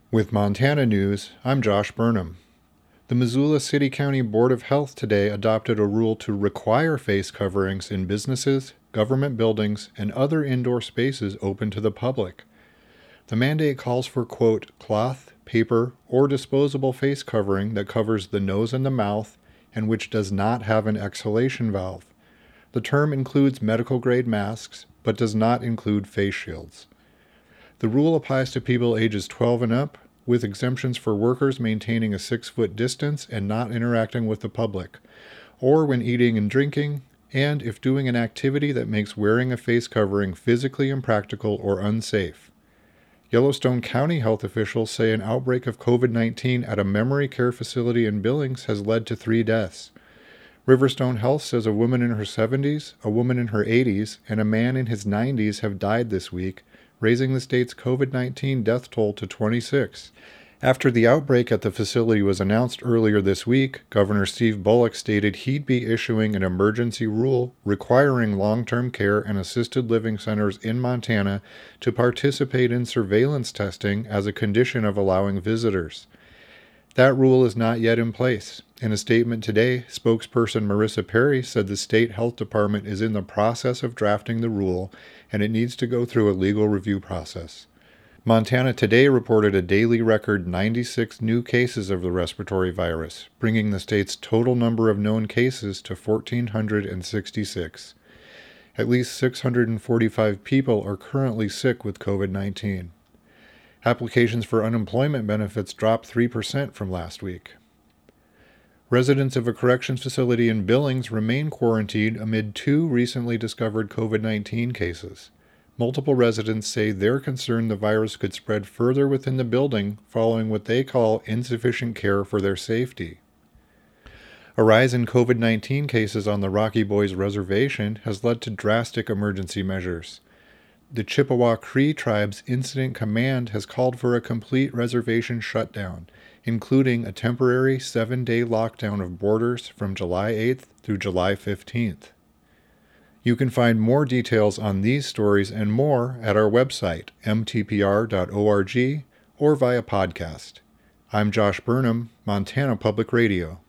With Montana News, I'm Josh Burnham. The Missoula City County Board of Health today adopted a rule to require face coverings in businesses, government buildings, and other indoor spaces open to the public. The mandate calls for, quote, cloth, paper, or disposable face covering that covers the nose and the mouth and which does not have an exhalation valve. The term includes medical-grade masks, but does not include face shields. The rule applies to people ages 12 and up, with exemptions for workers maintaining a 6-foot distance and not interacting with the public, or when eating and drinking, and if doing an activity that makes wearing a face covering physically impractical or unsafe. Yellowstone County health officials say an outbreak of COVID-19 at a memory care facility in Billings has led to 3 deaths. Riverstone Health says a woman in her 70s, a woman in her 80s, and a man in his 90s have died this week, raising the state's COVID-19 death toll to 26. After the outbreak at the facility was announced earlier this week, Governor Steve Bullock stated he'd be issuing an emergency rule requiring long-term care and assisted living centers in Montana to participate in surveillance testing as a condition of allowing visitors. That rule is not yet in place. In a statement today, spokesperson Marissa Perry said the state health department is in the process of drafting the rule and it needs to go through a legal review process. Montana today reported a daily record 96 new cases of the respiratory virus, bringing the state's total number of known cases to 1,466. At least 645 people are currently sick with COVID-19. Applications for unemployment benefits dropped 3% from last week. Residents of a corrections facility in Billings remain quarantined amid 2 recently discovered COVID-19 cases. Multiple residents say they're concerned the virus could spread further within the building following what they call insufficient care for their safety. A rise in COVID-19 cases on the Rocky Boys Reservation has led to drastic emergency measures. The Chippewa Cree Tribe's Incident Command has called for a complete reservation shutdown, including a temporary 7-day lockdown of borders from July 8th through July 15th. You can find more details on these stories and more at our website, mtpr.org, or via podcast. I'm Josh Burnham, Montana Public Radio.